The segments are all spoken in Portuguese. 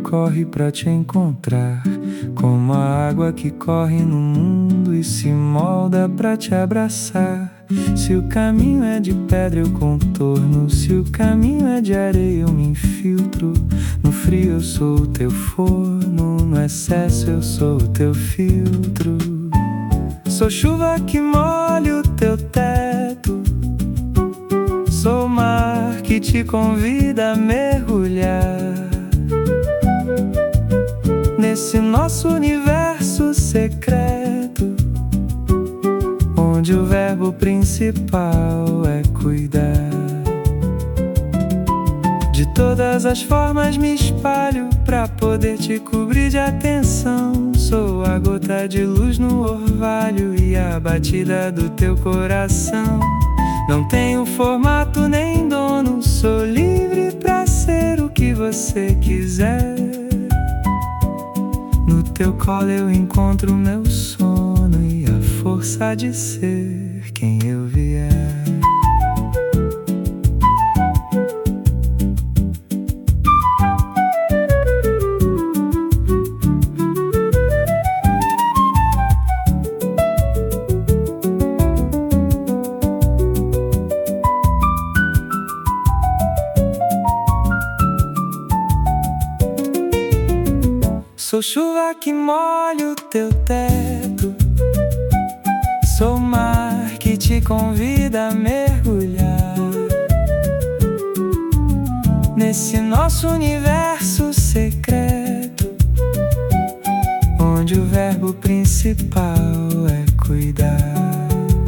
corre pra te encontrar, como a água que corre no mundo e se molda pra te abraçar. Se o caminho é de pedra eu contorno, se o caminho é de areia eu me infiltro. No frio eu sou o teu forno, no excesso eu sou o teu filtro. Sou chuva que molha o teu teto, sou o mar que te convida a mergulhar nesse nosso universo secreto, onde o verbo principal é cuidar. De todas as formas me espalho pra poder te cobrir de atenção. Sou a gota de luz no orvalho e a batida do teu coração. Não tenho formato nem dono, sou livre pra ser o que você quiser. No teu colo eu encontro meu sono e a força de ser quem eu vier. Sou chuva que molha o teu teto, sou o mar que te convida a mergulhar nesse nosso universo secreto, onde o verbo principal é cuidar.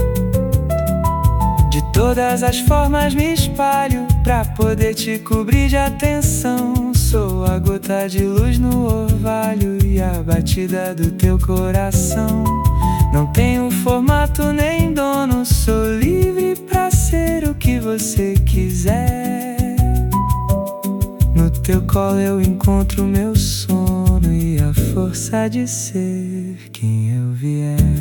De todas as formas me espalho pra poder te cobrir de atenção. Sou a gota de luz no orvalho e a batida do teu coração. Não tenho formato nem dono, sou livre pra ser o que você quiser. No teu colo eu encontro meu sono e a força de ser quem eu vier.